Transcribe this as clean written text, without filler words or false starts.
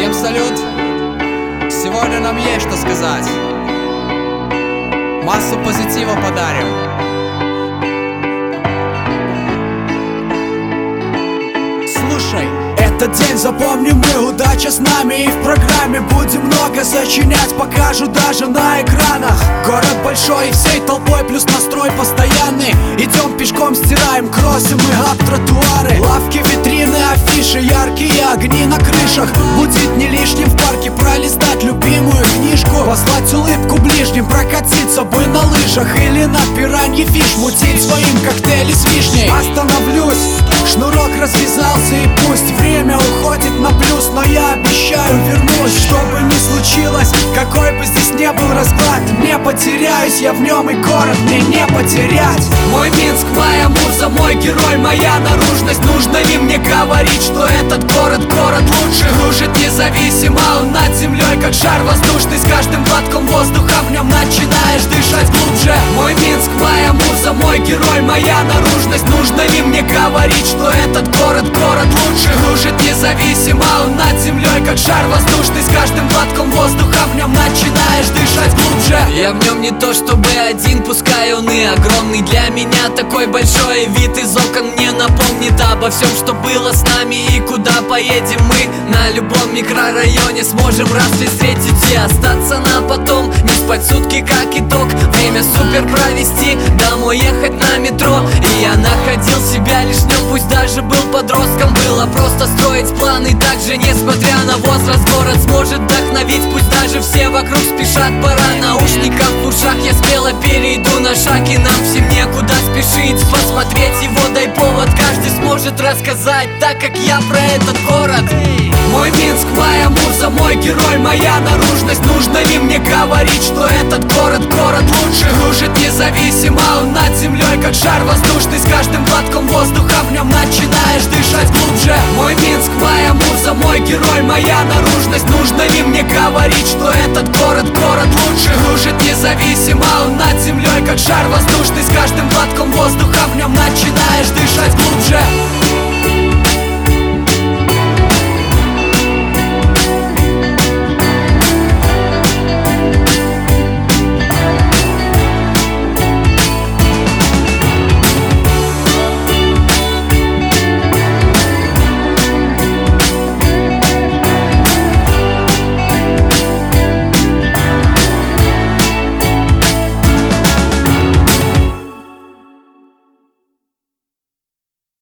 Всем салют! Сегодня нам есть что сказать. Массу позитива подарим. Слушай, этот день запомним мы, удача с нами. И в программе будем много сочинять, покажу даже на экранах. Город большой и всей толпой, плюс настрой постоянный. Идем пешком, стираем, кроссим мы об тротуары. Лавки, витрины, афиши, яркие огни на крышах. Будет не лишним в парке пролистать любимую книжку, послать улыбку ближним, прокатиться бы на лыжах или на пиранье фиш, мутить своим коктейли с вишней. Остановлюсь, шнурок развязался и пусть время уходит на плюс, но я обещаю вернусь. Что бы ни случилось, какой бы здесь не был расклад, не потеряюсь я в нем, и город мне не потерять. Мой Минск, моя муза, мой герой, моя наружность. Нужно ли мне говорить, что этот город лучше? Кружит независимо он над землей, как шар воздушный. С каждым глотком воздуха в нем начинаешь дышать глубже. Мой Минск, моя муза, мой герой, моя наружность. Нужно ли мне говорить, что этот город лучше? Кружит независимо он над землей, как шар воздушный. С каждым глотком воздуха в нем начинаешь дышать глубже. Я в нем не то чтобы один, пускай он и огромный. Для меня такой большой вид из окон мне напомнит обо всем, что было с нами и куда поедем мы. На любом микрорайоне сможем разве встретить и остаться на потом. Не спать сутки как итог, время супер провести, домой ехать на метро. И я находил себя лишь в нем, пусть даже был подростком. Было просто строить планы, также несмотря на возраст. Город сможет вдохновить, пусть даже все вокруг спешат. Пора наушников в ушах, я смело перейду на шаг. И нам всем некуда спешить, посмотреть его дай повод. Каждый сможет рассказать так, как я про этот город. Мой Минск, моя муза, мой герой, моя наружность. Нужно ли мне говорить, что этот город лучше? Кружит независимо он над землей, как шар воздушный. С каждым глотком воздуха в нем начинаешь дышать глубже. Мой Минск, моя муза, мой герой, моя наружность. Нужно ли мне говорить, что этот город лучше? Кружит независимо он над землей, как шар воздушный. С каждым глотком воздуха в нем начинаешь дышать глубже.